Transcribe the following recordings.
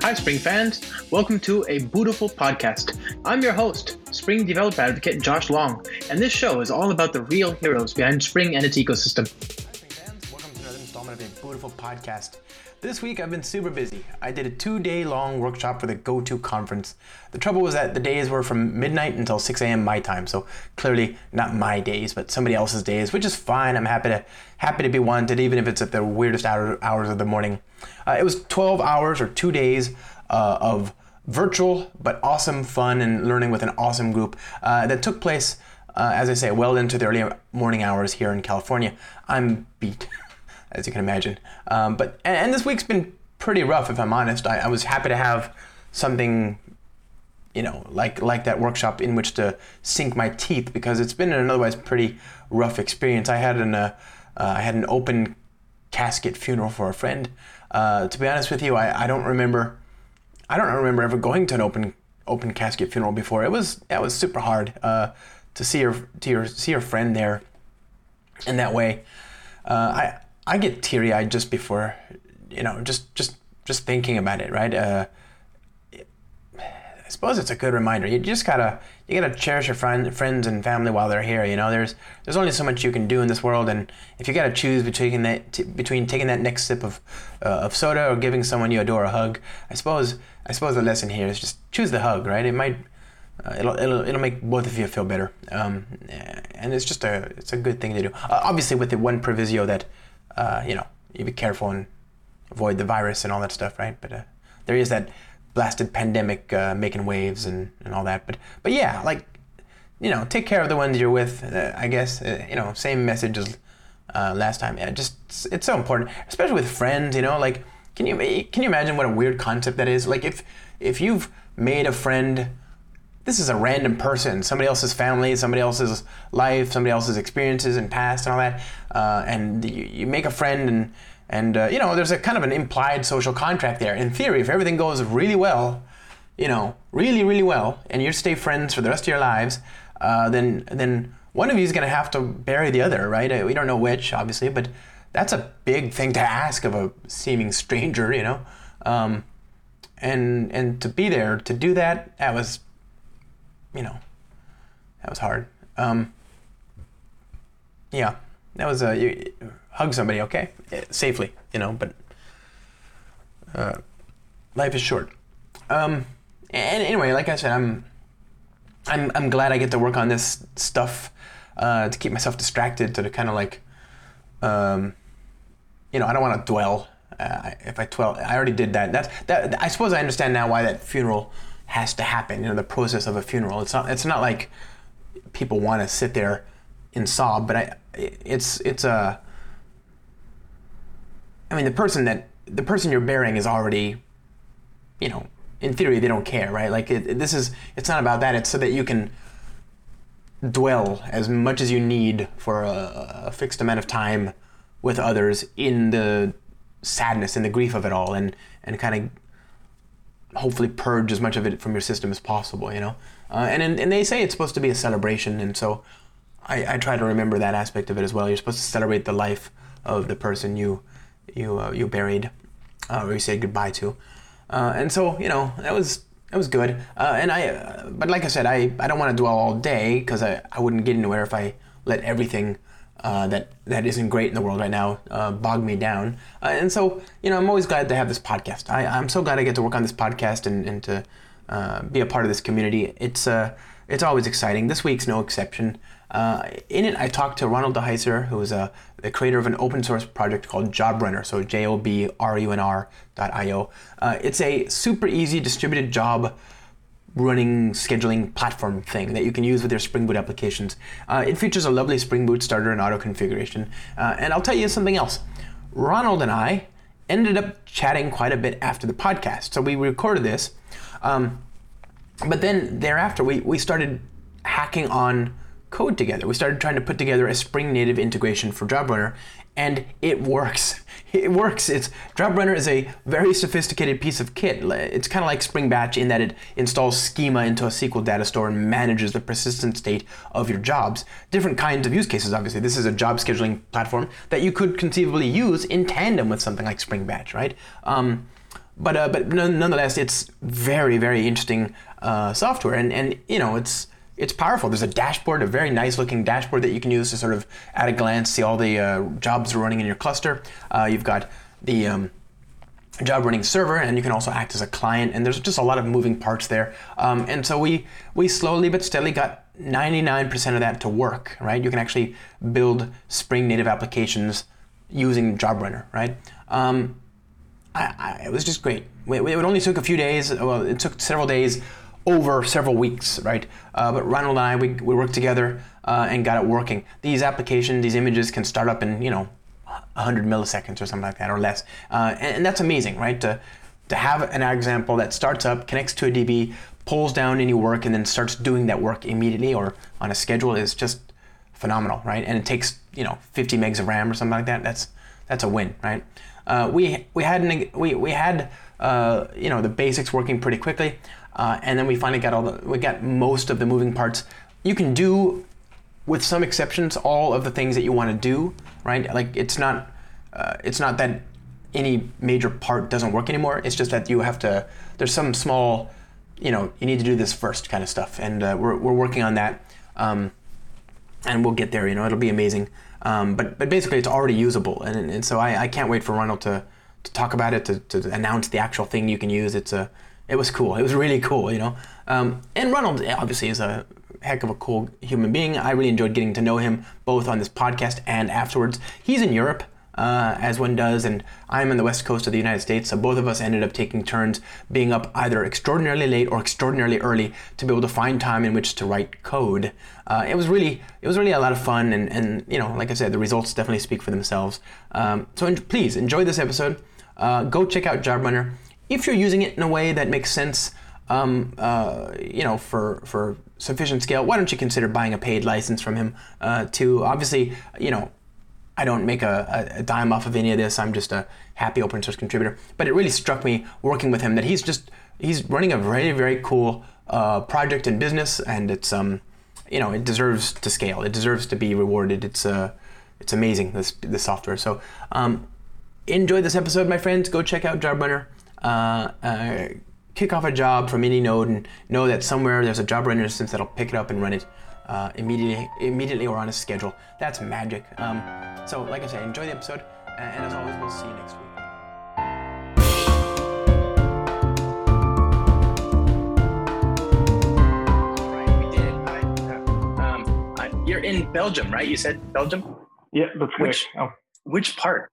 Hi, Spring fans. Welcome to a beautiful podcast. I'm your host, Spring developer advocate Josh Long, and this show is all about the real heroes behind Spring and its ecosystem. Hi, Spring fans. Welcome to another installment of a beautiful podcast. This week I've been super busy. I did a 2-day long workshop for the GoTo conference. The trouble was that the days were from midnight until 6 a.m. my time, so clearly not my days, but somebody else's days, which is fine. I'm happy to be wanted, even if it's at the weirdest hours of the morning. It was 12 hours or 2 days of virtual but awesome fun and learning with an awesome group that took place, as I say, well into the early morning hours here in California. I'm beat. As you can imagine. But this week's been pretty rough, if I'm honest. I was happy to have something, like that workshop in which to sink my teeth, because it's been an otherwise pretty rough experience. I had an open casket funeral for a friend. To be honest with you, I don't remember ever going to an open casket funeral before. That was super hard to see your friend there in that way. I get teary-eyed just before, just thinking about it, right? I suppose it's a good reminder. You gotta cherish your friends and family while they're here. There's only so much you can do in this world, and if you gotta choose between taking that next sip of soda or giving someone you adore a hug, I suppose the lesson here is just choose the hug, right? It might. It'll make both of you feel better, and it's a good thing to do. Obviously, with the one proviso that you be careful and avoid the virus and all that stuff, right? But there is that blasted pandemic making waves and all that. But yeah, take care of the ones you're with. I guess same message as last time. Yeah, it's so important, especially with friends. Can you imagine what a weird concept that is? Like if you've made a friend. This is a random person, somebody else's family, somebody else's life, somebody else's experiences and past and all that, and you make a friend and there's a kind of an implied social contract there. In theory, if everything goes really well, really, really well, and you stay friends for the rest of your lives, then one of you is going to have to bury the other, right? We don't know which, obviously, but that's a big thing to ask of a seeming stranger, and to be there to do that, that was hard. Yeah, that was you hug somebody, okay, safely, but life is short. And anyway, like I said, I'm glad I get to work on this stuff to keep myself distracted, to kind of I don't want to dwell. If I dwell, I already did that. That I suppose I understand now why that funeral has to happen. The process of a funeral. It's not like people want to sit there and sob, but the person you're burying is already, in theory they don't care, right? It's not about that. It's so that you can dwell as much as you need for a fixed amount of time with others in the sadness and the grief of it all, and kind of hopefully purge as much of it from your system as possible, and they say it's supposed to be a celebration, and so I try to remember that aspect of it as well. You're supposed to celebrate the life of the person you buried or you said goodbye to, and so that was good. But like I said, I don't want to dwell all day, because I wouldn't get anywhere if I let everything that isn't great in the world right now bog me down. And so, I'm always glad to have this podcast. I'm so glad I get to work on this podcast and to be a part of this community. It's always exciting. This week's no exception. In it, I talked to Ronald DeHeiser, who is the creator of an open source project called JobRunner, so JOBRUNR.io. It's a super easy distributed job running scheduling platform thing that you can use with your Spring Boot applications. It features a lovely Spring Boot starter and auto configuration. And I'll tell you something else. Ronald and I ended up chatting quite a bit after the podcast. So we recorded this, but then thereafter we started hacking on code together. We started trying to put together a Spring native integration for JobRunner, and it works. It works. JobRunner is a very sophisticated piece of kit. It's kind of like Spring Batch in that it installs schema into a SQL data store and manages the persistent state of your jobs. Different kinds of use cases, obviously. This is a job scheduling platform that you could conceivably use in tandem with something like Spring Batch, right? but nonetheless, it's very, very interesting software, and it's powerful. There's a dashboard, a very nice looking dashboard that you can use to sort of at a glance see all the jobs running in your cluster. You've got the job running server, and you can also act as a client, and there's just a lot of moving parts there. And so we slowly but steadily got 99% of that to work, right? You can actually build Spring native applications using JobRunner, right? It was just great. It only took a few days. Well, it took several days over several weeks, right? But Ronald and I, we worked together and got it working. These applications, these images can start up in, 100 milliseconds or something like that or less. And that's amazing, right? To have an example that starts up, connects to a DB, pulls down any work, and then starts doing that work immediately or on a schedule is just phenomenal, right? And it takes, 50 megs of RAM or something like that. That's a win, right? We had the basics working pretty quickly, and then we finally got most of the moving parts. You can do, with some exceptions, all of the things that you want to do, right? Like it's not that any major part doesn't work anymore. It's just that there's some small, you need to do this first kind of stuff, and we're working on that, and we'll get there. It'll be amazing. But basically, it's already usable, and so I can't wait for Ronald to talk about it, to announce the actual thing you can use. It was cool. It was really cool, And Ronald obviously is a heck of a cool human being. I really enjoyed getting to know him both on this podcast and afterwards. He's in Europe, as one does, and I'm on the west coast of the United States, so both of us ended up taking turns being up either extraordinarily late or extraordinarily early to be able to find time in which to write code. It was really a lot of fun, and like I said, the results definitely speak for themselves. So please enjoy this episode. Go check out JobRunner. If you're using it in a way that makes sense, for sufficient scale, why don't you consider buying a paid license from him? To obviously, I don't make a dime off of any of this. I'm just a happy open source contributor. But it really struck me working with him that he's running a very, very cool project and business, and it's it deserves to scale. It deserves to be rewarded. It's amazing, this software. So enjoy this episode, my friends. Go check out JobRunner. Kick off a job from any node and know that somewhere there's a JobRunner instance that'll pick it up and run it immediately or on a schedule. That's magic. So like I said, enjoy the episode, and as always, we'll see you next week. All right, we did it. You're in Belgium, right? You said Belgium? Yeah, that's correct. Which part?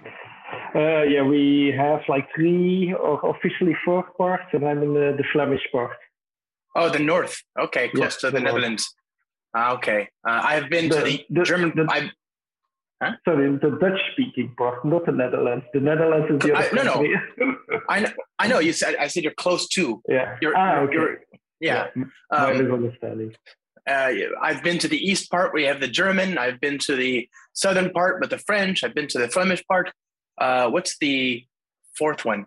We have like 3 or officially 4 parts, and I'm in the Flemish part. Oh, the north. Okay, close to the Netherlands. Okay. I've been to the German... Sorry, the Dutch-speaking part, not the Netherlands. The Netherlands is the other country. No. I know. You said. I said you're close to. Yeah. Yeah. My misunderstanding. I've been to the east part where you have the German. I've been to the southern part with the French. I've been to the Flemish part. What's the 4th one?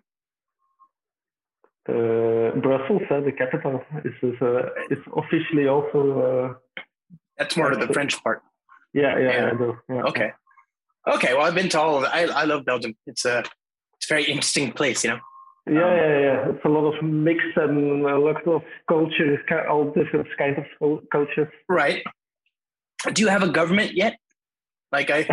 Brussels, the capital. It's officially also... That's more of the French part. Yeah. Okay. Well, I've been to all of it. I love Belgium. It's a very interesting place, Yeah. It's a lot of mix and a lot of cultures, all different kinds of cultures. Right. Do you have a government yet? Like is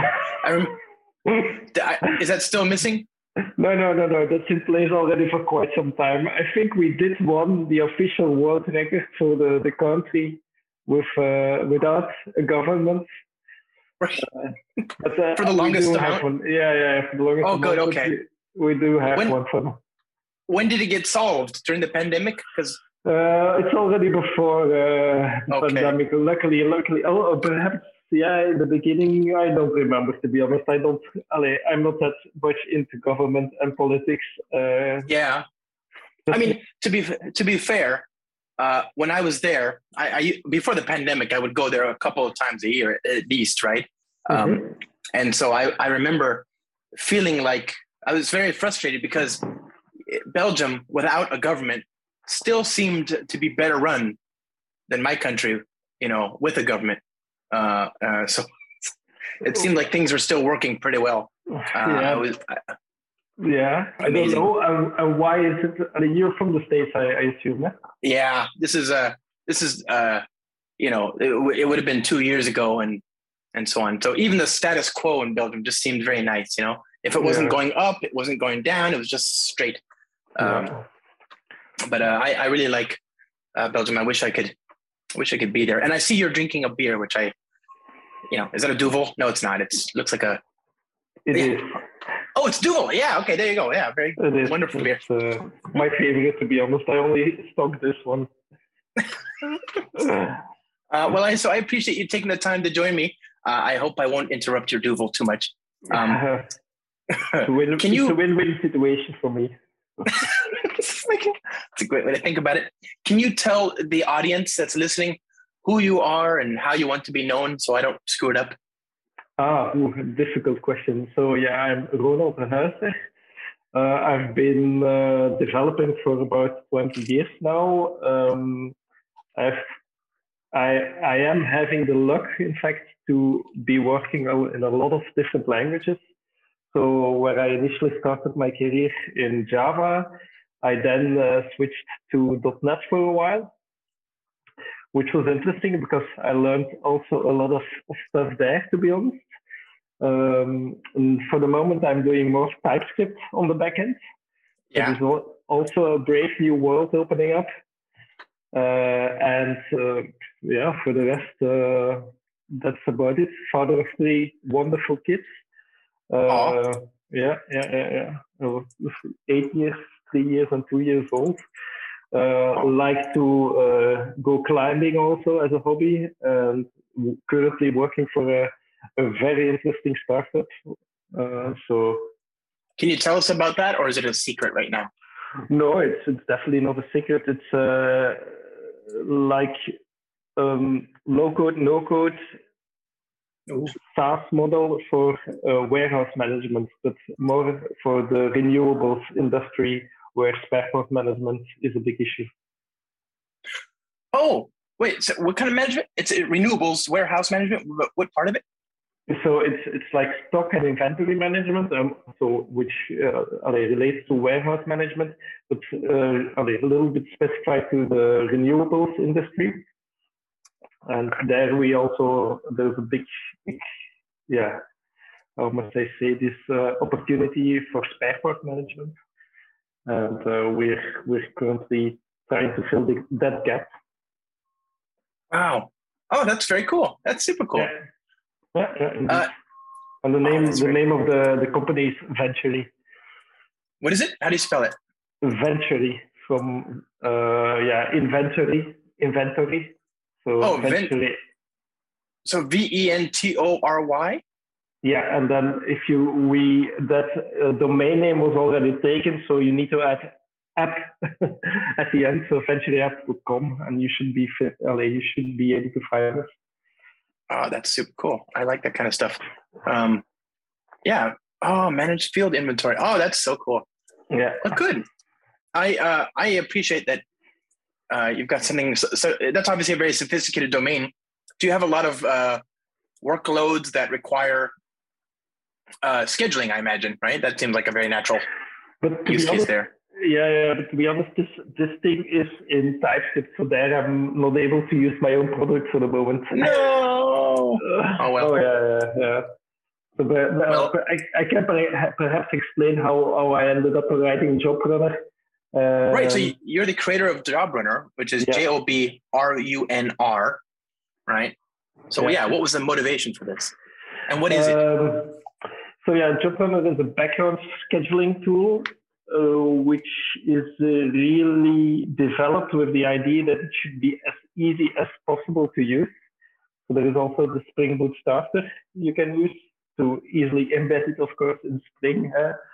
that still missing? No. That's in place already for quite some time. I think we did the official world record for the country without a government. Right. But, for the longest time. Yeah. For the longest. Oh, good. Okay. We do have one for them. When did it get solved? During the pandemic? Because it's already before the pandemic. Luckily. Oh, perhaps. Yeah, in the beginning, I don't remember, to be honest. I'm not that much into government and politics. Yeah. I mean, to be fair, when I was there, I before the pandemic, I would go there a couple of times a year at least, right? And so I remember feeling like I was very frustrated because Belgium, without a government, still seemed to be better run than my country, with a government. So it seemed like things were still working pretty well. Yeah, I don't know. And why is it? I mean, you're from the States, I assume. Yeah, this is it would have been 2 years ago and so on. So even the status quo in Belgium just seemed very nice. If it wasn't going up, it wasn't going down. It was just straight. But I really like Belgium. I wish I could be there. And I see you're drinking a beer, which is that a Duvel? No, it's not. It looks like a. It is. Oh, it's Duvel. Yeah. Okay. There you go. Yeah. Very wonderful beer. My favorite, to be honest. I only stock this one. Well, I appreciate you taking the time to join me. I hope I won't interrupt your Duvel too much. It's a win-win situation for me. It's a great way to think about it. Can you tell the audience that's listening who you are and how you want to be known so I don't screw it up? Difficult question. So I'm Ronald de Huijser. I've been developing for about 20 years now. I am having the luck, in fact, to be working in a lot of different languages. So where I initially started my career in Java, I then switched to .NET for a while, which was interesting because I learned also a lot of stuff there, to be honest. And for the moment, I'm doing more TypeScript on the back end. Yeah. There's also a brave new world opening up. For the rest, that's about it. Father of 3 wonderful kids. 8 years, 3 years, and 2 years old. Like to go climbing also as a hobby, and currently working for a very interesting startup. Can you tell us about that, or is it a secret right now? No, it's definitely not a secret. It's like low code, no code SaaS model for warehouse management, but more for the renewables industry where spare part management is a big issue. Oh, wait, so what kind of management? It's renewables, warehouse management. What part of it? So it's like stock and inventory management, which relates to warehouse management, but a little bit specified to the renewables industry. And there there's a big, how must I say this, opportunity for spare part management. And we're currently trying to fill that gap. Wow. Oh, that's very cool. That's super cool. Yeah. And the name of the company is Ventury. What is it? How do you spell it? Ventury from inventory. So Ventury. So VENTORY? Yeah, and then that domain name was already taken, so you need to add app at the end, so venturyapp.com, and you should be able to find us. Oh, that's super cool. I like that kind of stuff. Managed field inventory. Oh, that's so cool. Yeah. Oh, good. I appreciate that you've got something. So that's obviously a very sophisticated domain. Do you have a lot of workloads that require scheduling, I imagine, right? That seems like a very natural use case there. Yeah, but to be honest, this thing is in TypeScript, so there I'm not able to use my own product for the moment. No! Oh, well. Yeah. So I can perhaps explain how I ended up writing JobRunner. Right, so you're the creator of JobRunner, which is JobRunner, right? So what was the motivation for this? And what is it? JobRunner is a background scheduling tool, which is really developed with the idea that it should be as easy as possible to use. So there is also the Spring Boot starter you can use to easily embed it, of course, in Spring.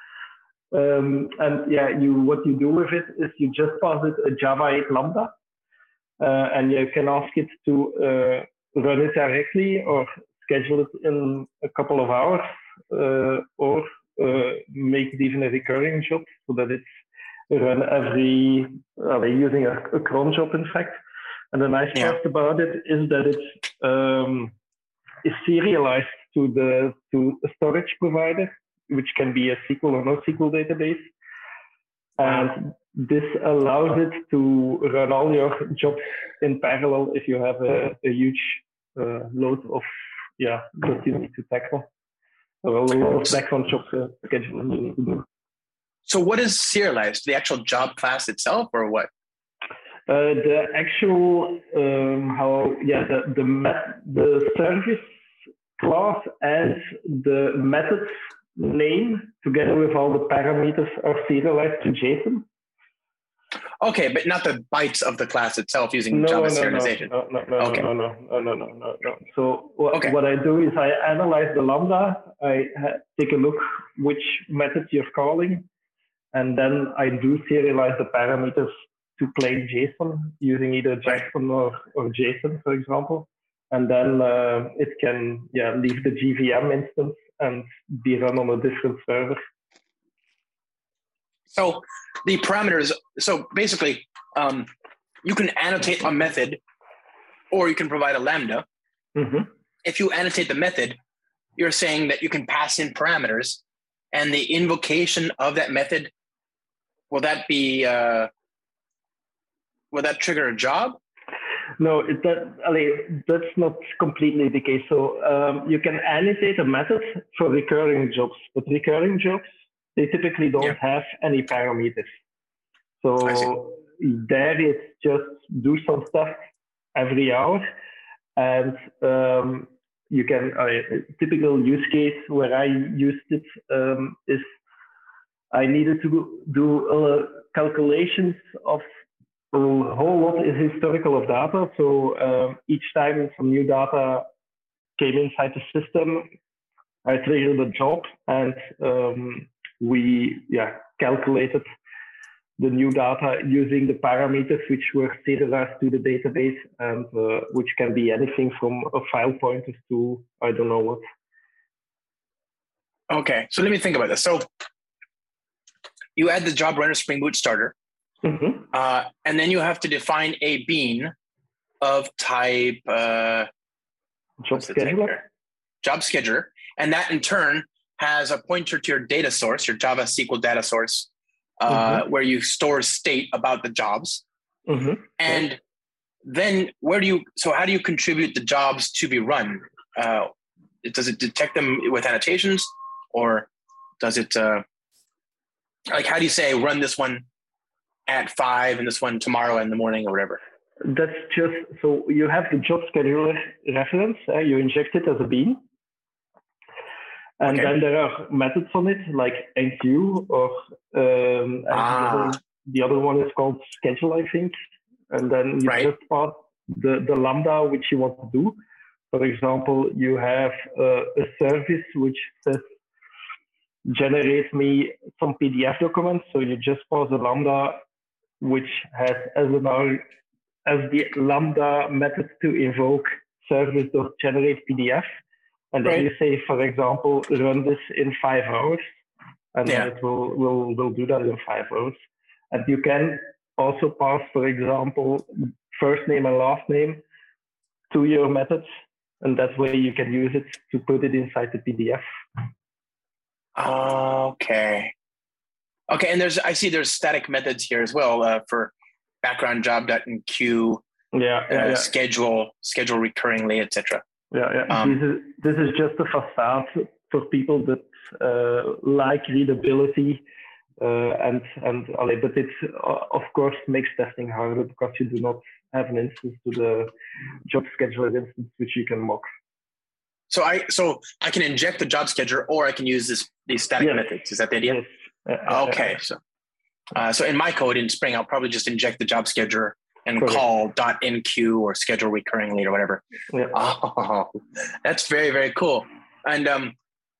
What you do with it is you just pass it a Java 8 Lambda, and you can ask it to run it directly or schedule it in a couple of hours, or make it even a recurring job so that it's run using a cron job, in fact. And the nice part about it is that it is serialized to a storage provider. which can be a SQL or NoSQL database. And this allows it to run all your jobs in parallel if you have a huge load of that you need to tackle. Or a lot of background jobs scheduling you need to do. So what is serialized? The actual job class itself, or what? The actual the service class and the method name together with all the parameters are serialized to JSON. Okay, but not the bytes of the class itself using Java serialization. No. So what I do is I analyze the Lambda, I take a look which method you're calling, and then I do serialize the parameters to plain JSON using either Jackson or JSON, for example. And then it can leave the JVM instance and be run on a different server. So the parameters, so basically you can annotate a method or you can provide a Lambda. Mm-hmm. If you annotate the method, you're saying that you can pass in parameters, and the invocation of that method, will that trigger a job? No, that's not completely the case. So you can annotate a method for recurring jobs, but recurring jobs, they typically don't have any parameters. So there it's just do some stuff every hour. And you can, a typical use case where I used it is I needed to do calculations of a whole lot is historical of data. So each time some new data came inside the system, I triggered a job, and we calculated the new data using the parameters which were serialized to the database, and which can be anything from a file pointer to I don't know what. Okay, so let me think about this. So you add the job runner Spring Boot starter. Mm-hmm. And then you have to define a bean of type job scheduler, and that in turn has a pointer to your data source, your Java SQL data source, where you store state about the jobs. Mm-hmm. And then how do you contribute the jobs to be run? Does it detect them with annotations, or does it how do you say run this one at 5 and this one tomorrow in the morning or whatever? That's just, so you have the job scheduler reference, you inject it as a bean. And then there are methods on it like enqueue or the other one is called schedule, I think. And then you just pass the Lambda which you want to do. For example, you have a service which says generate me some PDF documents. So you just pass the Lambda which has as the Lambda method to invoke service.generate PDF. And then you say, for example, run this in 5 hours. And then it will do that in 5 hours. And you can also pass, for example, first name and last name to your methods. And that way you can use it to put it inside the PDF. Okay, and I see there's static methods here as well for background job.enqueue, schedule recurringly, etc. This is just a facade for people that like readability, but it of course makes testing harder because you do not have an instance to the job scheduler instance which you can mock. So I can inject the job scheduler, or I can use these static methods. Is that the idea? Yes. Okay. So in my code in Spring, I'll probably just inject the job scheduler and call .enqueue or schedule recurringly or whatever. Yeah. Oh, that's very, very cool. And and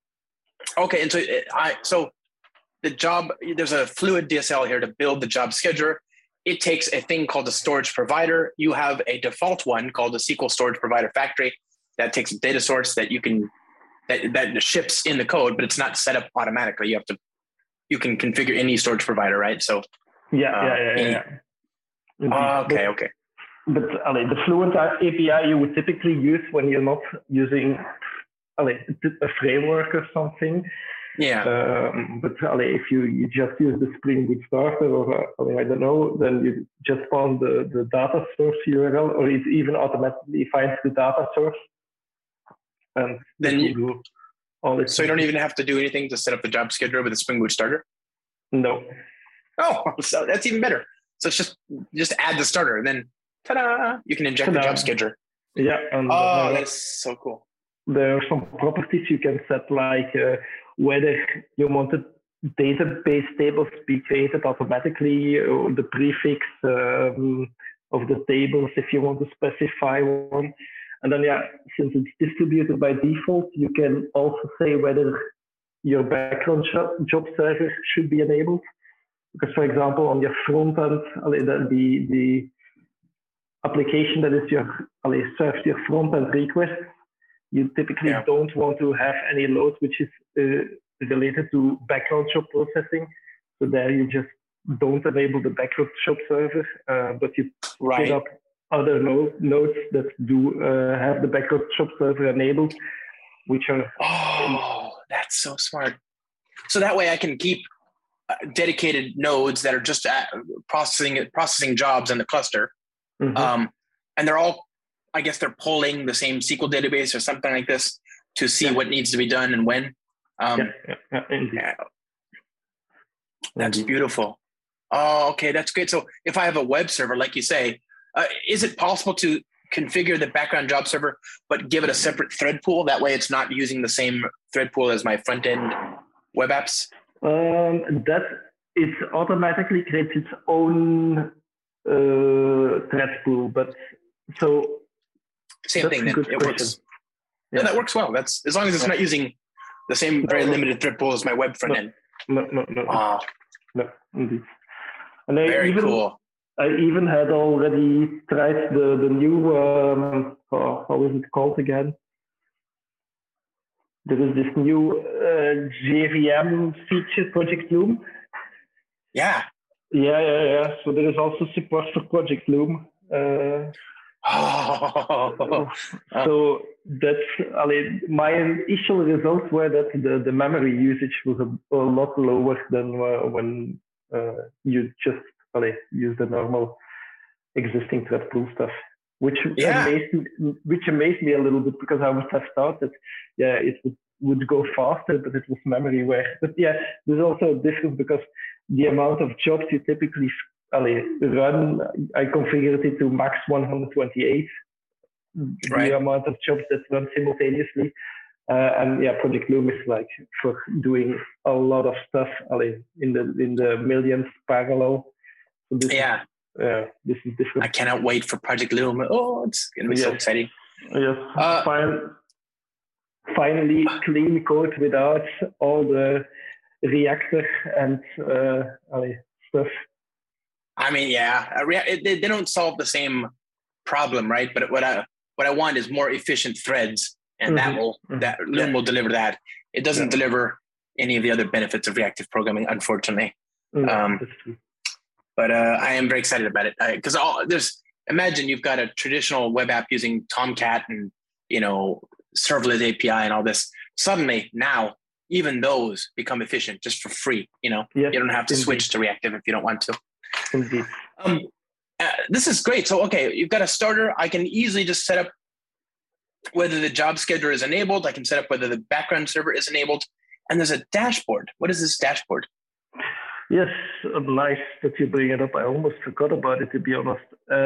so the job, there's a fluid DSL here to build the job scheduler. It takes a thing called a storage provider. You have a default one called the SQL Storage Provider Factory that takes a data source that you can that ships in the code, but it's not set up automatically. You can configure any storage provider, right? So yeah. Okay. But the Fluent API you would typically use when you're not using a framework or something. But if you just use the Spring Boot starter, or I don't know, then you just pass the data source URL, or it even automatically finds the data source. And then you so you don't even have to do anything to set up the job scheduler with the Spring Boot starter? No. Oh, so that's even better. So it's just add the starter, and then ta-da! You can inject the job scheduler. Yeah. And, that's so cool. There are some properties you can set, like whether you wanted database tables to be created automatically, or the prefix of the tables if you want to specify one. And then, since it's distributed by default, you can also say whether your background job server should be enabled. Because, for example, on your front end, the application that is serves your front end request, you typically don't want to have any load which is related to background job processing. So there you just don't enable the background job server, but you pick up other nodes that do have the background job server enabled, which are... Oh, that's so smart. So that way I can keep dedicated nodes that are just processing jobs in the cluster. Mm-hmm. And they're all, I guess they're pulling the same SQL database or something like this to see what needs to be done and when. That's beautiful. Oh, okay, that's great. So if I have a web server, like you say, is it possible to configure the background job server, but give it a separate thread pool? That way it's not using the same thread pool as my front end web apps? That it automatically creates its own thread pool, but so same thing. Then it works. Yeah, that works well. That's as long as it's not using the same very limited thread pool as my web front end. No, indeed. And very cool. I even had already tried the new how is it called again? There is this new JVM feature, Project Loom. Yeah. So there is also support for Project Loom. So that's my initial results were that the memory usage was a lot lower than when you just use the normal existing thread pool stuff, which amazed me a little bit, because I would have thought that it would go faster, but it was memory where. But there's also a difference, because the amount of jobs you typically run, I configured it to max 128. The amount of jobs that run simultaneously. And Project Loom is like for doing a lot of stuff in the millions parallel. So this is different. I cannot wait for Project Loom. Oh, it's gonna be so exciting. Yes. Finally, clean code without all the reactor and stuff. I mean, they don't solve the same problem, right? But what I want is more efficient threads, and that Loom will deliver that. It doesn't deliver any of the other benefits of reactive programming, unfortunately. But I am very excited about it, because imagine you've got a traditional web app using Tomcat and serverless API and all this. Suddenly now, even those become efficient just for free. You don't have to switch to reactive if you don't want to. Indeed. This is great. So, okay, you've got a starter. I can easily just set up whether the job scheduler is enabled. I can set up whether the background server is enabled. And there's a dashboard. What is this dashboard? Yes, nice that you bring it up. I almost forgot about it, to be honest.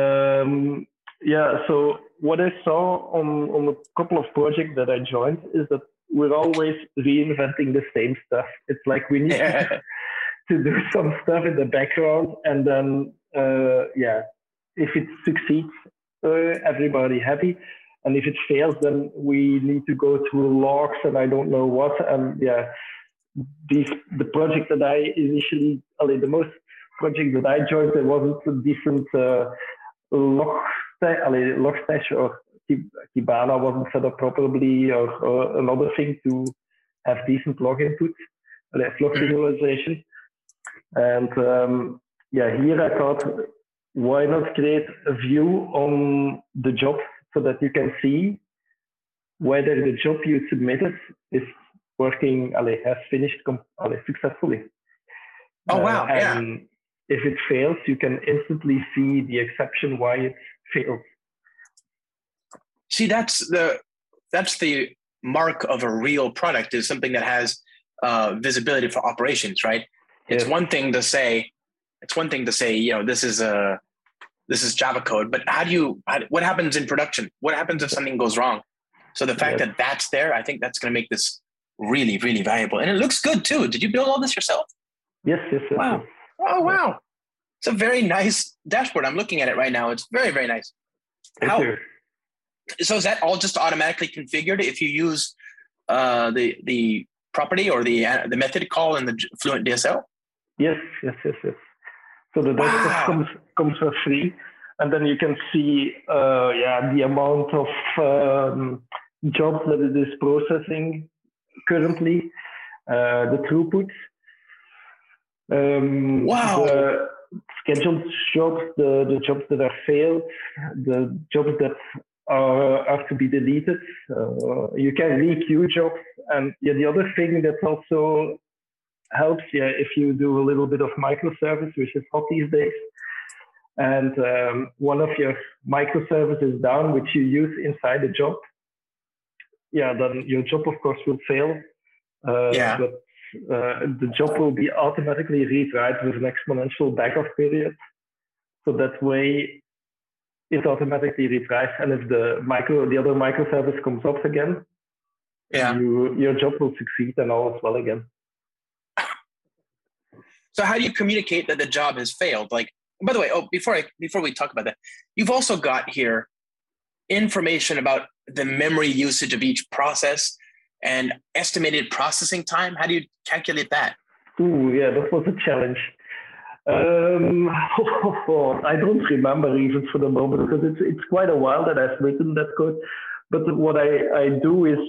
So what I saw on a couple of projects that I joined is that we're always reinventing the same stuff. It's like we need to do some stuff in the background, and then if it succeeds, everybody happy, and if it fails, then we need to go through logs and I don't know what. And the project that I initially, the most project that I joined, there wasn't a decent Logstash or Kibana wasn't set up properly, or another thing to have decent log input, log visualization. And here I thought, why not create a view on the job so that you can see whether the job you submitted is working, has finished successfully. Oh, wow. And if it fails, you can instantly see the exception why it failed. See, that's the mark of a real product, is something that has visibility for operations, right? It's one thing to say, this is Java code, but what happens in production? What happens if something goes wrong? So the fact that that's there, I think that's going to make this really, really valuable. And it looks good too. Did you build all this yourself? Yes. Wow. Yes. Oh, wow. It's a very nice dashboard. I'm looking at it right now. It's very, very nice. So is that all just automatically configured if you use the property or the method call in the Fluent DSL? Yes. So the dashboard comes for free, and then you can see the amount of jobs that it is processing currently, the throughput. Wow. The scheduled jobs, the jobs that are failed, the jobs that are to be deleted. You can re-queue jobs. And the other thing that also helps, if you do a little bit of microservice, which is hot these days, and one of your microservices is down, which you use inside the job, then your job, of course, will fail. But the job will be automatically retried with an exponential backup period. So that way it automatically retries. And if the other microservice comes up again, your job will succeed and all is well again. So how do you communicate that the job has failed? Like, by the way, before we talk about that, you've also got here information about the memory usage of each process and estimated processing time. How do you calculate that? That was a challenge. I don't remember even for the moment, because it's quite a while that I've written that code. But what I do is,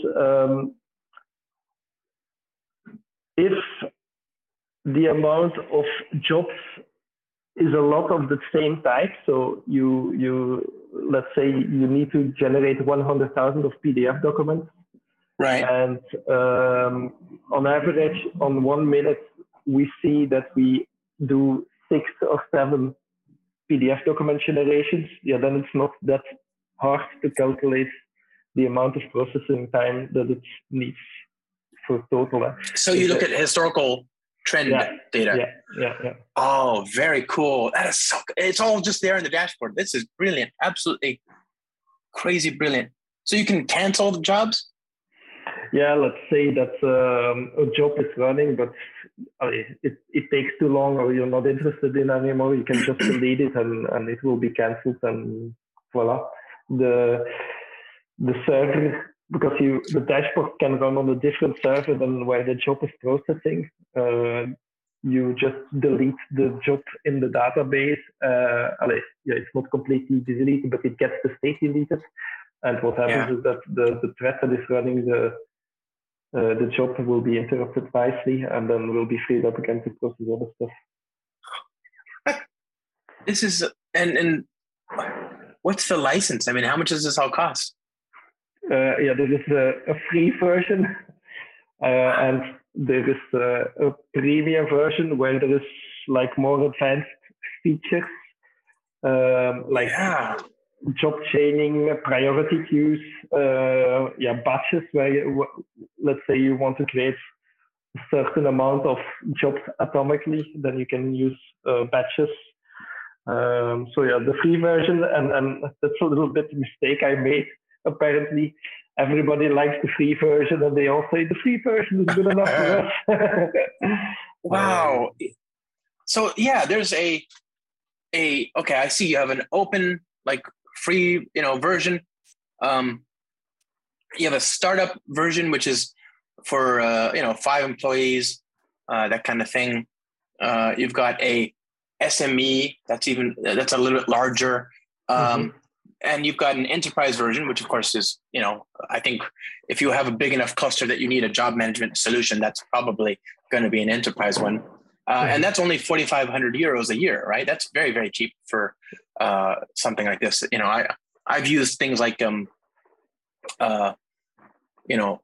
if the amount of jobs is a lot of the same type, so you let's say you need to generate 100,000 of PDF documents, right? And on average, on 1 minute, we see that we do 6 or 7 PDF document generations. Then it's not that hard to calculate the amount of processing time that it needs for total. So you look at historical trend data. Yeah. Oh, very cool. That is it's all just there in the dashboard. This is brilliant. Absolutely crazy brilliant. So you can cancel the jobs? Yeah, let's say that a job is running, but it takes too long, or you're not interested in anymore. You can just delete it and it will be cancelled, and voila. The server, because the dashboard can run on a different server than where the job is processing. You just delete the job in the database. It's not completely deleted, but it gets the state deleted. And what happens is that the thread that is running the job will be interrupted nicely, and then will be freed up again to process other stuff. This is and what's the license? I mean, how much does this all cost? There is a free version, and there is a premium version where there is like more advanced features, job chaining, priority queues, batches where let's say you want to create a certain amount of jobs atomically, then you can use batches. The free version, and that's a little bit of mistake I made. Apparently, everybody likes the free version, and they all say the free version is good enough for us. Wow. So there's okay, I see you have an open, free, version. You have a startup version, which is for 5 employees, that kind of thing. You've got a SME that's a little bit larger. And you've got an enterprise version, which of course is, I think if you have a big enough cluster that you need a job management solution, that's probably going to be an enterprise one. And that's only 4,500 euros a year, right? That's very, very cheap for something like this. I've used things like, the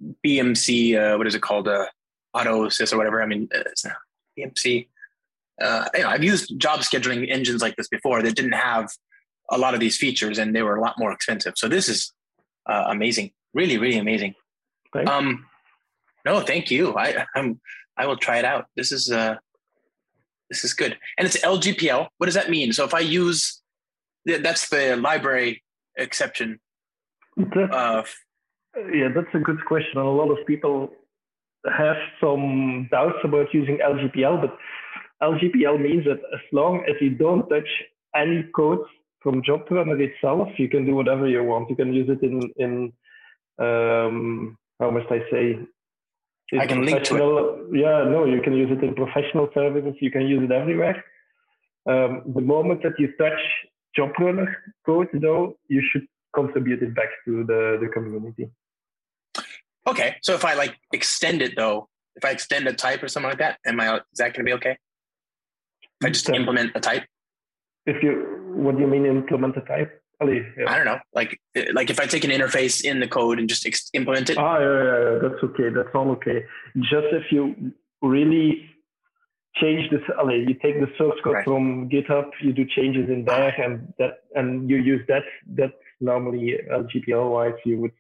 BMC, what is it called? AutoSys or whatever. I mean, it's not BMC. I've used job scheduling engines like this before that didn't have a lot of these features, and they were a lot more expensive. So this is amazing, really, really amazing. Thanks. No, thank you. I will try it out. This is good, and it's LGPL. What does that mean? So if I use, that's the library exception. That's a good question. A lot of people have some doubts about using LGPL, but LGPL means that as long as you don't touch any code from JobRunner itself, you can do whatever you want. You can use it in how must I say? I can link to it. Yeah, no, you can use it in professional services. You can use it everywhere. The moment that you touch JobRunner code, though, you should contribute it back to the community. Okay, so if I like extend it though, if I extend a type or something like that, is that going to be okay? If I just implement a type? What do you mean implement a type? I don't know, like if I take an interface in the code and just implement it. Yeah, that's okay. That's all okay. Just if you really change this, you take the source code from GitHub, you do changes in there, and you use that. That's normally LGPL wise. You would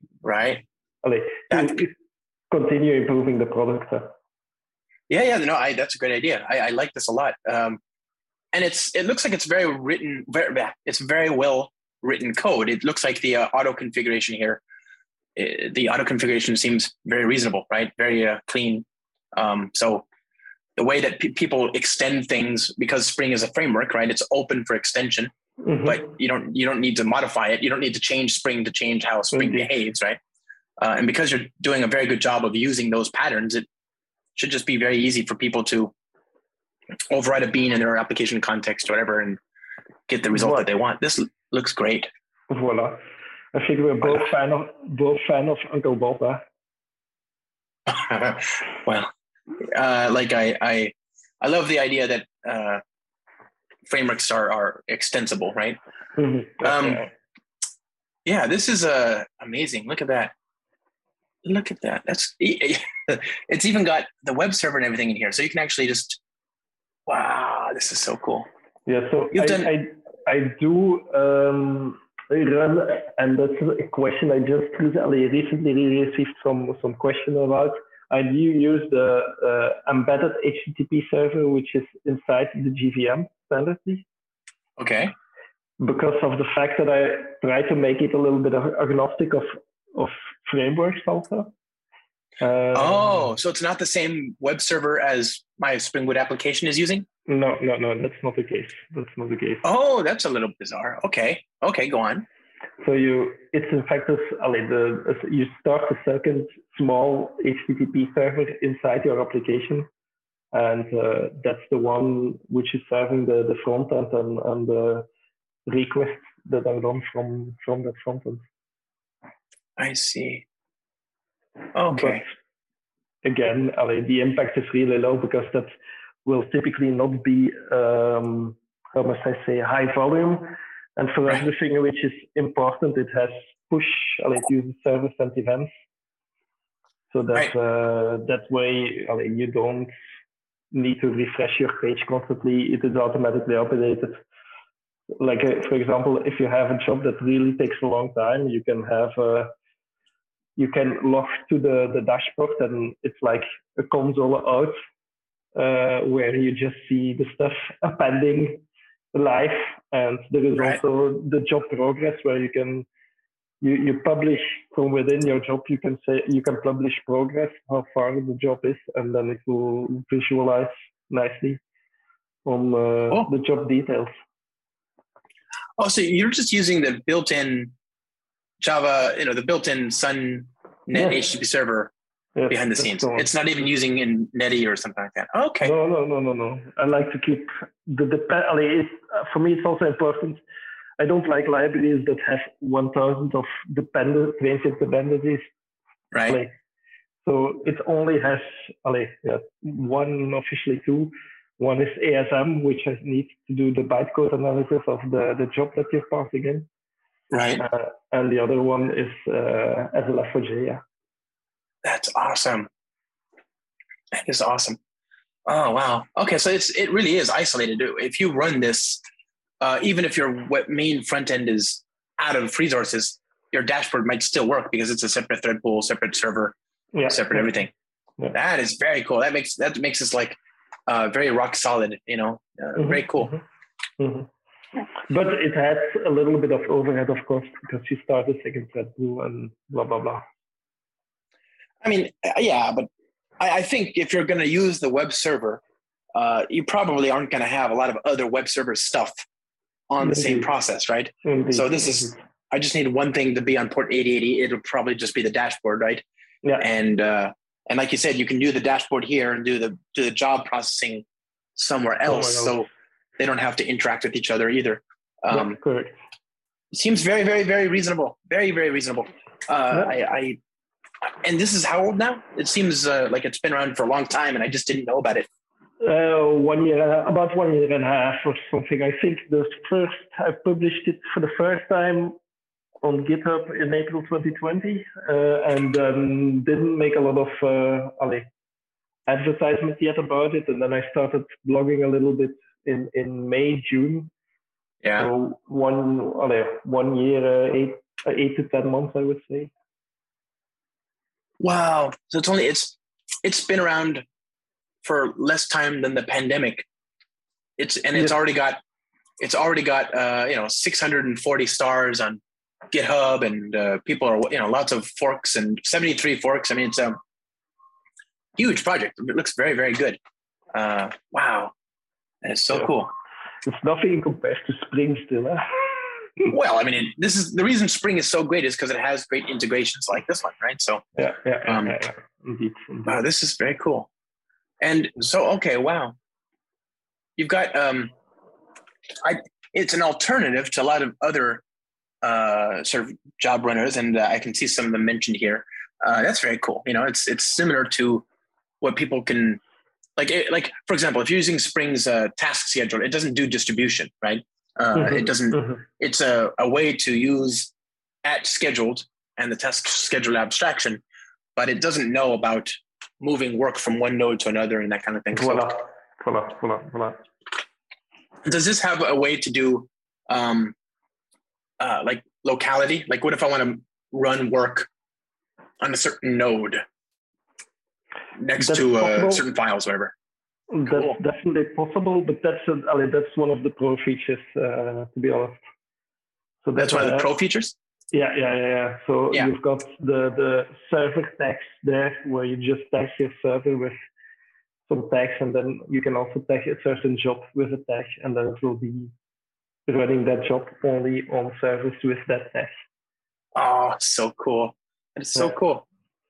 continue improving the product. Yeah. No, that's a great idea. I like this a lot. And it looks like it's it's very well written code. It looks like the auto configuration here. The auto configuration seems very reasonable, right? Very clean. So the way that people extend things, because Spring is a framework, right? It's open for extension, but you don't need to modify it. You don't need to change Spring to change how Spring behaves, right? And because you're doing a very good job of using those patterns, it should just be very easy for people to override a bean in their application context or whatever and get the result that they want. This looks great. Voila. I think we're both fan of Uncle Bob. Well, I love the idea that frameworks are extensible, right? Yeah, this is amazing. Look at that. That's it's even got the web server and everything in here, so you can actually just. Wow, this is so cool. Yeah, so I do run, and that's a question I just recently received some question about. I do use the embedded HTTP server, which is inside the JVM standardly. Okay. Because of the fact that I try to make it a little bit agnostic of frameworks also. So it's not the same web server as my Spring Boot application is using? No, that's not the case. Oh, that's a little bizarre. Okay, go on. So it's in fact you start a second small HTTP server inside your application, and that's the one which is serving the front end and the requests that are done from that front end. I see. Okay. But again, the impact is really low because that will typically not be, how must I say, high volume. And for everything which is important, it has push, it uses service and events. So that that way, you don't need to refresh your page constantly. It is automatically updated. Like, for example, if you have a job that really takes a long time, you can have you can log to the dashboard, and it's like a console out where you just see the stuff appending live, and there is also the job progress where you can you publish from within your job. You can publish progress, how far the job is, and then it will visualize nicely on the job details. Oh, so you're just using the built-in Java, the built-in Sun Net HTTP server behind the scenes. It's not even using in Netty or something like that. Okay. No. I like to keep for me, it's also important. I don't like libraries that have 1,000 of dependencies. Right. So it only has one, officially two. One is ASM, which needs to do the bytecode analysis of the job that you're passing in. Right. And the other one is SLF4j. That's awesome. That is awesome. Oh, wow. Okay. So it really is isolated. If you run this, even if your main front end is out of resources, your dashboard might still work because it's a separate thread pool, separate server, separate everything. Yeah. That is very cool. That makes us like very rock solid, very cool. But it has a little bit of overhead, of course, because you start a second thread pool and blah, blah, blah. I mean, yeah, but I think if you're going to use the web server, you probably aren't going to have a lot of other web server stuff on the same process, right? So I just need one thing to be on port 8080. It'll probably just be the dashboard, right? Yeah. And like you said, you can do the dashboard here and do the job processing somewhere else. So they don't have to interact with each other either. Correct. Seems very, very, very reasonable. Very, very reasonable. And this is how old now? It seems like it's been around for a long time, and I just didn't know about it. 1 year, about 1 year and a half or something. I think I published it for the first time on GitHub in April 2020, and didn't make a lot of advertisement yet about it. And then I started blogging a little bit in May, June. Yeah. So 1 year, 8 to 10 months, I would say. Wow. So it's been around for less time than the pandemic. It's already got 640 stars on GitHub, and people are lots of forks and 73 forks. I mean, it's a huge project. It looks very, very good. Wow, that is so cool. It's nothing compared to Spring still. Huh? Well, I mean, this is the reason Spring is so great is because it has great integrations like this one, right? So Indeed. Wow, this is very cool. And so, okay, wow, you've got it's an alternative to a lot of other sort of job runners, and I can see some of them mentioned here. That's very cool. It's similar to what people can like. For example, if you're using Spring's task scheduler, it doesn't do distribution, right? It doesn't. It's a way to use @scheduled and the task scheduler abstraction, but it doesn't know about moving work from one node to another and that kind of thing. Voila. Does this have a way to do like locality? Like, what if I want to run work on a certain node next to certain files, whatever? That's definitely possible, but that's one of the pro features, to be honest. So that's one of the pro features? Yeah. So you've got the server tags there, where you just tag your server with some tags, and then you can also tag a certain job with a tag, and then it will be running that job only on servers with that tag. Oh, so cool. That is so cool.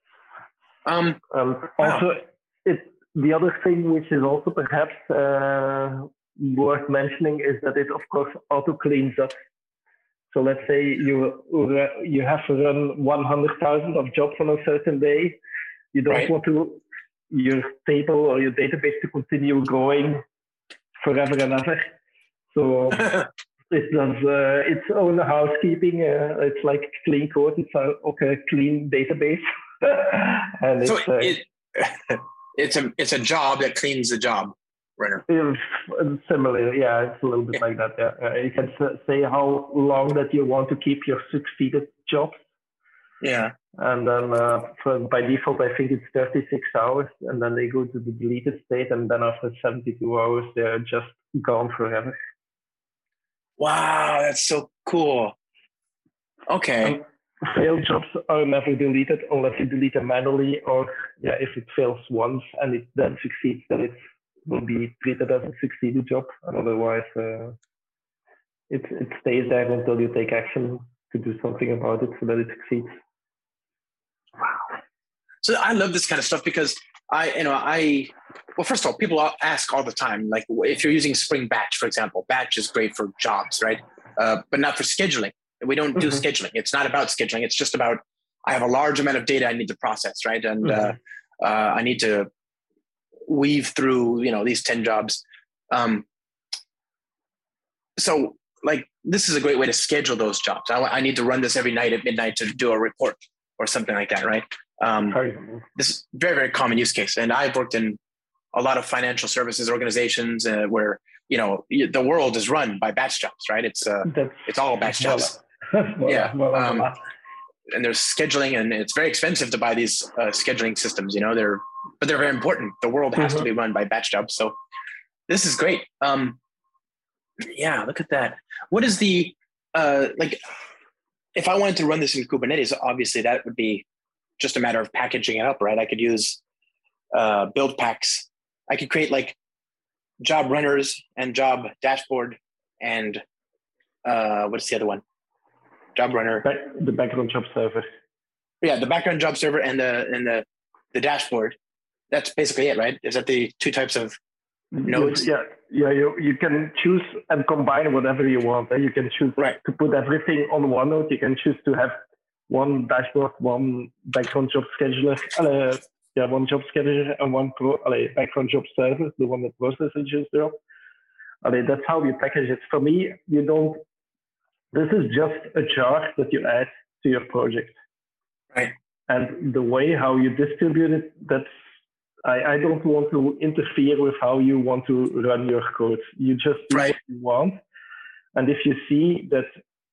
Also, the other thing which is also perhaps worth mentioning is that it, of course, auto cleans up. So let's say you have to run 100,000 of jobs on a certain day. You don't want your table or your database to continue growing forever and ever. So it does its own housekeeping. It's like clean code. It's a clean database. And so it's a job that cleans the job runner. Similar, yeah, it's a little bit like that. Yeah, you can say how long that you want to keep your succeeded jobs. Yeah, and then by default, I think it's 36 hours, and then they go to the deleted state, and then after 72 hours, they're just gone forever. Wow, that's so cool. Okay. Failed jobs are never deleted unless you delete them manually, or if it fails once and it then succeeds, then it will be treated as a succeeded job, and otherwise it stays there until you take action to do something about it so that it succeeds. Wow. So I love this kind of stuff because well, first of all, people ask all the time, like if you're using Spring Batch, for example, Batch is great for jobs, right? But not for scheduling. We don't do scheduling. It's not about scheduling. It's just about, I have a large amount of data I need to process, right? And I need to weave through, these 10 jobs. So like, this is a great way to schedule those jobs. I need to run this every night at midnight to do a report or something like that, right? This is very, very common use case. And I've worked in a lot of financial services organizations where, the world is run by batch jobs, right? It's all batch jobs. Yeah. And there's scheduling, and it's very expensive to buy these scheduling systems, but they're very important. The world has to be run by batch jobs. So this is great. Yeah, look at that. What is the, if I wanted to run this in Kubernetes, obviously that would be just a matter of packaging it up, right? I could use build packs. I could create like job runners and job dashboard and what's the other one? Job runner. The background job server. Yeah, the background job server and the dashboard. That's basically it, right? Is that the two types of nodes? Yeah. You can choose and combine whatever you want. You can choose to put everything on one node. You can choose to have one dashboard, one background job scheduler, one job scheduler, and one background job server, the one that processes your job. That's how you package it. For me, this is just a jar that you add to your project. Right. And the way how you distribute it, I don't want to interfere with how you want to run your code. You just do what you want. And if you see that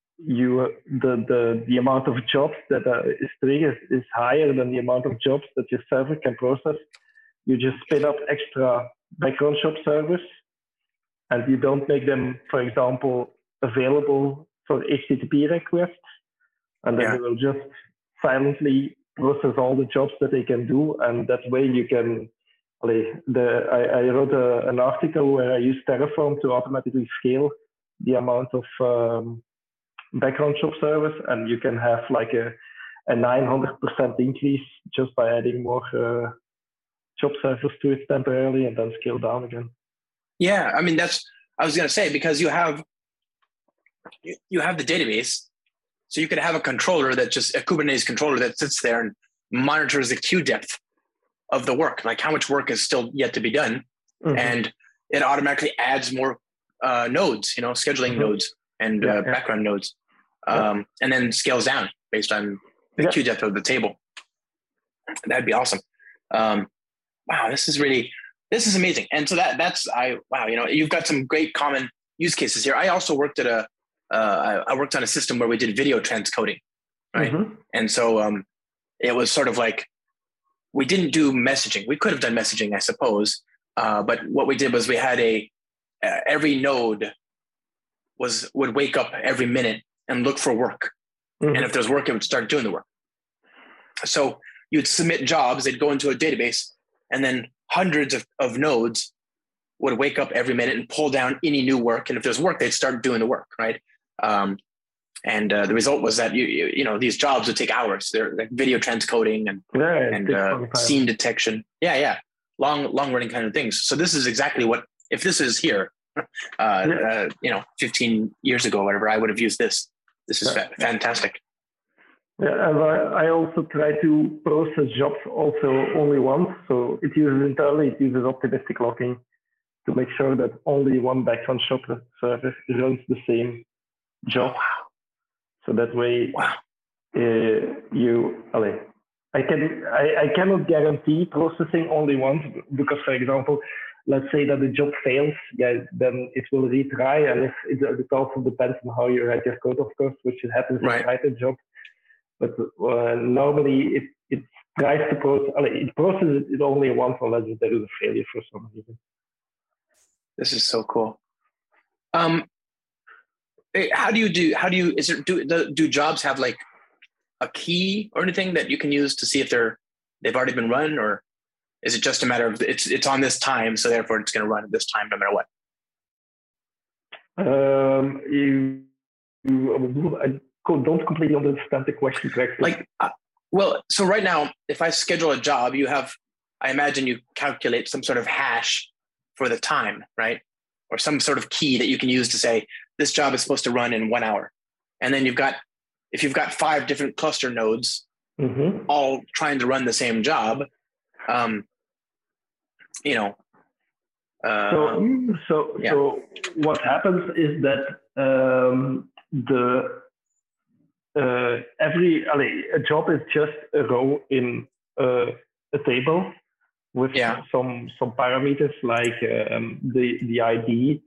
the amount of jobs that is triggered is higher than the amount of jobs that your server can process, you just spin up extra background job servers, and you don't make them, for example, available for HTTP requests, and then they will just silently process all the jobs that they can do, and that way you can. I wrote an article where I used Terraform to automatically scale the amount of background job servers, and you can have like a 900% increase just by adding more job servers to it temporarily, and then scale down again. Yeah, I mean I was going to say, because you have the database, so you could have a controller a Kubernetes controller that sits there and monitors the queue depth of the work, like how much work is still yet to be done. And it automatically adds more nodes, scheduling nodes and background nodes, and then scales down based on the queue depth of the table. That'd be awesome. Wow, this is amazing. And so you've got some great common use cases here. I also worked at I worked on a system where we did video transcoding, right? And so it was sort of like, we didn't do messaging. We could have done messaging, I suppose. But what we did was we had every node would wake up every minute and look for work. And if there's work, it would start doing the work. So you'd submit jobs, they'd go into a database, and then hundreds of nodes would wake up every minute and pull down any new work. And if there's work, they'd start doing the work, right? And the result was that these jobs would take hours. They're like video transcoding and scene detection. Long running kind of things. So this is exactly what, if this is here, 15 years ago, whatever, I would have used this. This is fantastic. Yeah, and I also try to process jobs also only once. So it uses optimistic locking to make sure that only one background job server runs the same job. So that way, I cannot guarantee processing only once, because, for example, let's say that the job fails, then it will retry, and it also depends on how you write your code, of course, which happens in the job. But normally it tries to process. It processes it only once unless there is a failure for some reason. This is so cool. Do jobs have like a key or anything that you can use to see if they've already been run, or is it just a matter of it's on this time, so therefore it's going to run at this time no matter what? I don't completely understand the question correctly. So right now, if I schedule a job, I imagine you calculate some sort of hash for the time, right? Or some sort of key that you can use to say, this job is supposed to run in 1 hour. And then if you've got 5 different cluster nodes, all trying to run the same job, So what happens is that a job is just a row in a table with some parameters like the ID,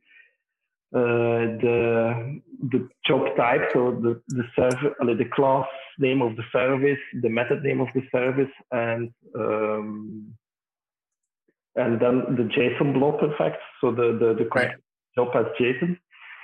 the job type, so the class name of the service, the method name of the service, and then the JSON block effect, so the job as JSON.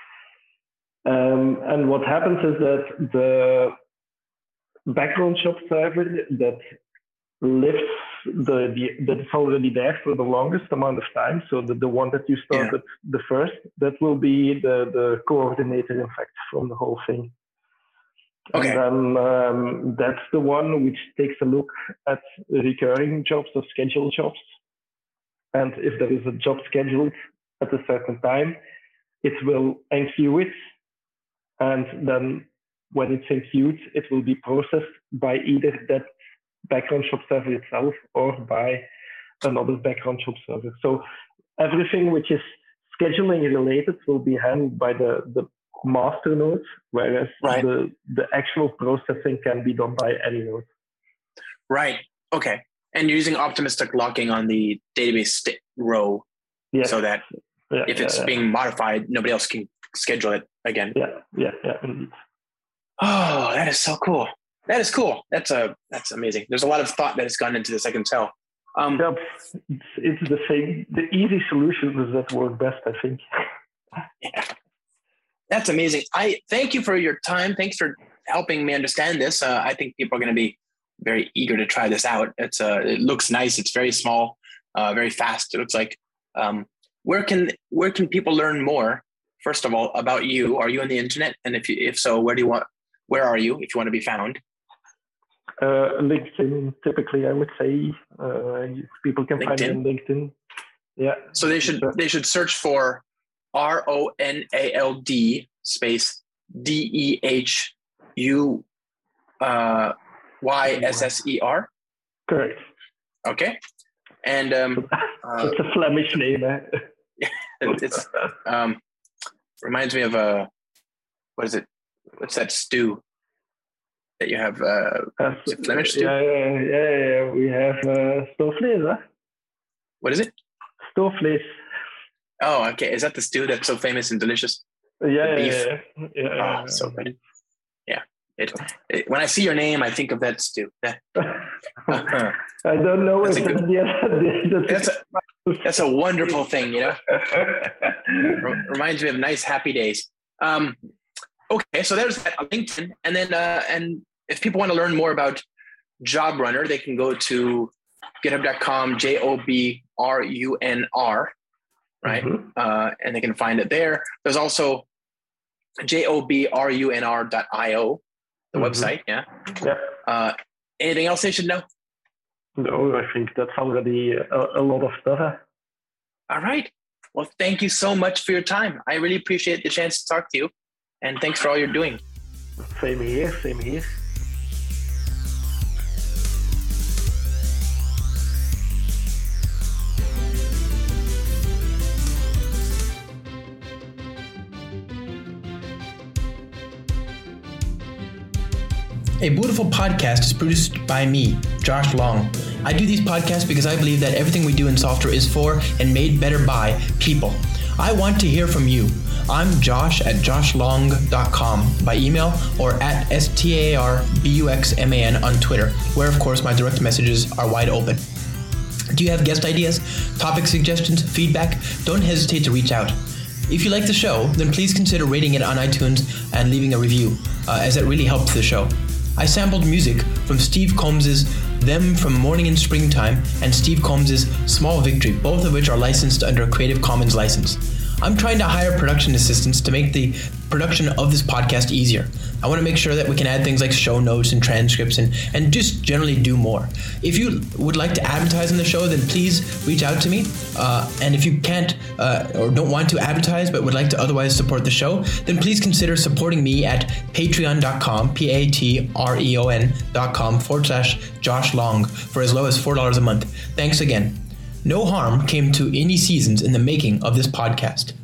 And what happens is that the background job server that lives that's already there for the longest amount of time, so the one that you started the first, that will be the coordinator, in fact, from the whole thing. Okay. And then that's the one which takes a look at recurring jobs or scheduled jobs. And if there is a job scheduled at a certain time, it will enqueue it. And then when it's enqueued, it will be processed by either that background job server itself or by another background job server. So everything which is scheduling related will be handled by the master node, whereas the actual processing can be done by any node. Right. Okay. And you're using optimistic locking on the database row, so that if it's being modified, nobody else can schedule it again. Yeah, indeed. Oh, that is so cool. That is cool. That's amazing. There's a lot of thought that has gone into this, I can tell. It's the same. The easy solutions that work best, I think. Yeah, that's amazing. I thank you for your time. Thanks for helping me understand this. I think people are going to be very eager to try this out. It looks nice. It's very small, very fast. It looks like. Where can people learn more? First of all, about you. Are you on the internet? And if so, where are you if you want to be found? LinkedIn, typically, I would say. People can find me on LinkedIn. Yeah. So they should search for RONALD space DEHU YSSER. Correct. Okay. And it's a Flemish name. It's reminds me of what is it? What's that stew that you have? Is it Flemish stew? Yeah. We have stoofvlees, huh? What is it? Stoofvlees. Oh, okay. Is that the stew that's so famous and delicious? Yeah. Oh, so good. Yeah. When I see your name, I think of that stew. I don't know. That's a wonderful thing, you know. Reminds me of nice, happy days. Okay, so there's that LinkedIn, and then and if people want to learn more about JobRunner, they can go to github.com JOBRUNR, right? Mm-hmm. And they can find it there. There's also JOBRUNR.io. The website, yeah. Anything else they should know? No, I think that's already a lot of stuff. All right. Well, thank you so much for your time. I really appreciate the chance to talk to you, and thanks for all you're doing. Same here. A Beautiful Podcast is produced by me, Josh Long. I do these podcasts because I believe that everything we do in software is for and made better by people. I want to hear from you. I'm Josh at joshlong.com by email or at STARBUXMAN on Twitter, where of course my direct messages are wide open. Do you have guest ideas, topic suggestions, feedback? Don't hesitate to reach out. If you like the show, then please consider rating it on iTunes and leaving a review, as it really helps the show. I sampled music from Steve Combs' Them from Morning in Springtime and Steve Combs' Small Victory, both of which are licensed under a Creative Commons license. I'm trying to hire production assistants to make the production of this podcast easier. I want to make sure that we can add things like show notes and transcripts and just generally do more. If you would like to advertise on the show, then please reach out to me. And if you can't or don't want to advertise but would like to otherwise support the show, then please consider supporting me at patreon.com, patreon.com/Josh Long for as low as $4 a month. Thanks again. No harm came to any seasons in the making of this podcast.